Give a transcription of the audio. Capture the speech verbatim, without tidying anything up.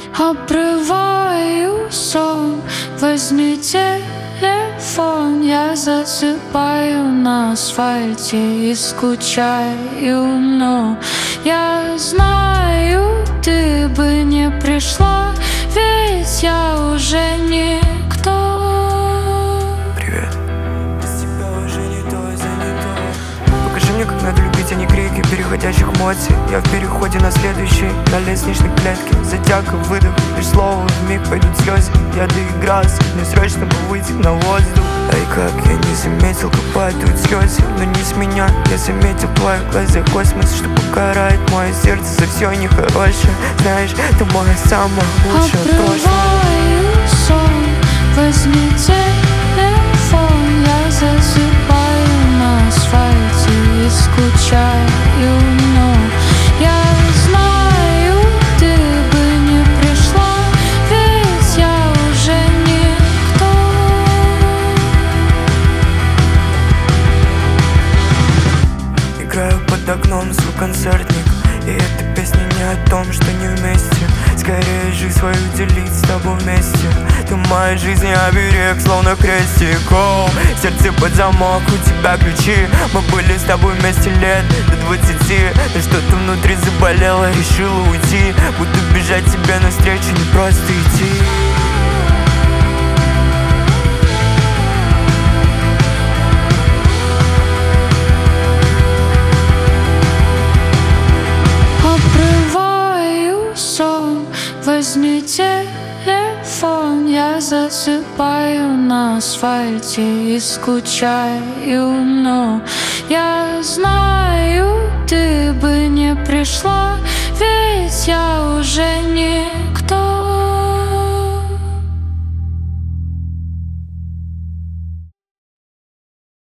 Обрываю сон, возьми телефон. Я засыпаю на асфальте и скучаю, но я знаю, ты бы не пришла, ведь я уже никто. Привет. Без тебя уже не то, занято. Покажи мне, как надо любить, а не крики переходящих эмоций. Я в переходе на следующий, на лестничной клетке. Затяга, выдох, лишь слово, вмиг пойдут слезы. Я доигрался, мне срочно бы выйти на воздух. Ай, как я не заметил, как падают слезы. Но не с меня, я заметил в твоих глазах космос, что покарает мое сердце за все нехорошее. Знаешь, ты моя самая лучшая прошлое. Обрываю сон, возьми телефон. Я засыпаю на асфальте и скучаю, но я знаю, ты бы не пришла, ведь я уже никто. Играю под окном свой концертник, и эта песня не о том, что не вместе. Скорее жизнь свою делить с тобой вместе. Ты моя жизнь и оберег, словно крестик. Оу, сердце под замок, у тебя ключи. Мы были с тобой вместе лет до двадцати. Но что-то внутри заболело, решила уйти. Буду бежать тебе навстречу, не просто идти. Возьми телефон, я засыпаю на асфальте и скучаю, но я знаю.